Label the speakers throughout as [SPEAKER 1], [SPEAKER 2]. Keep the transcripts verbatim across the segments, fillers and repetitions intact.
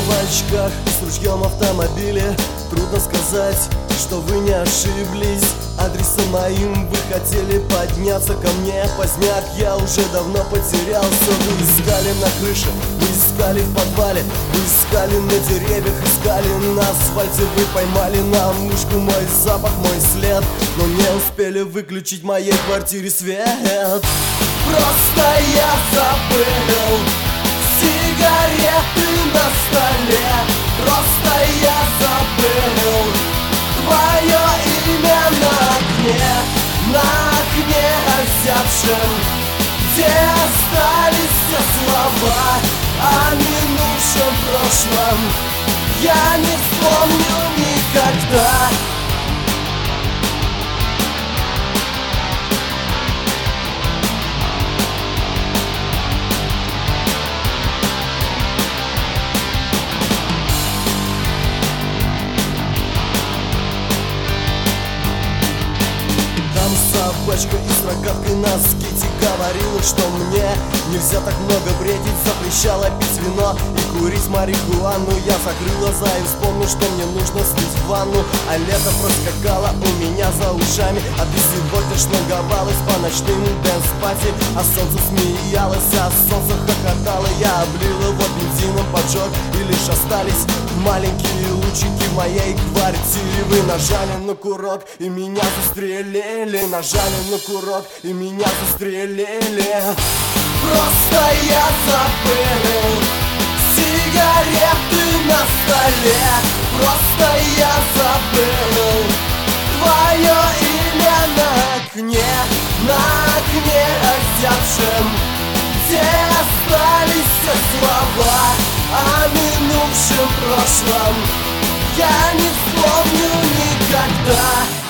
[SPEAKER 1] в очках и с ружьем в автомобиле. Трудно сказать, что вы не ошиблись адресом моим. Вы хотели подняться ко мне, поздняк, я уже давно потерялся. Вы искали на крыше, вы искали в подвале, вы искали на деревьях, искали на асфальте. Вы поймали на мушку мой запах, мой след, но не успели выключить в моей квартире свет. Просто я забыл сигареты на столе. Просто я забыл твое имя на окне, на окне озябшем, где остались все слова о минувшем прошлом. Я не вспомню никогда. Собачка и с рогаткой на скейте говорила, что мне нельзя так много бредить. Запрещала пить вино и курить марихуану. Я закрыл глаза и вспомнил, что мне нужно слить в ванну. А лето проскакало у меня за ушами, а ты сегодня шнаговалась по ночным дэнс-пати. А солнце смеялось, а солнце хохотало. Я облил его бензином, поджег, и лишь остались маленькие лучики в моей квартире. Вы нажали на курок и меня застрелили. Нажали на курок и меня застрелили. Просто я забыл сигареты на столе. Просто я забыл твое имя на окне, на окне озябшем, где остались все слова о минувшем прошлом. Я не вспомню никогда.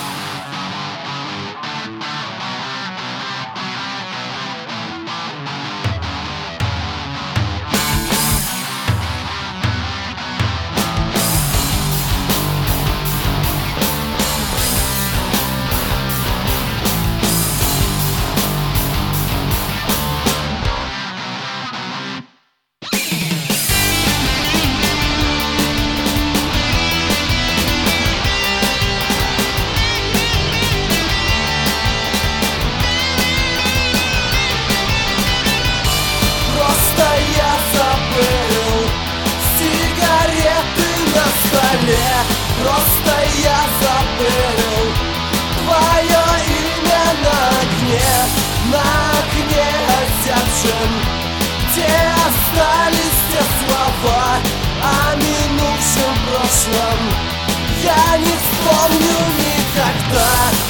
[SPEAKER 1] Просто я забыл твое имя на окне, на окне озябшем, где остались все слова о минувшем прошлом. Я не вспомню никогда.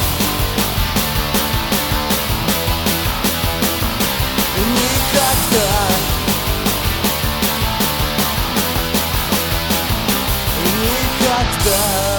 [SPEAKER 1] Никогда. Никогда.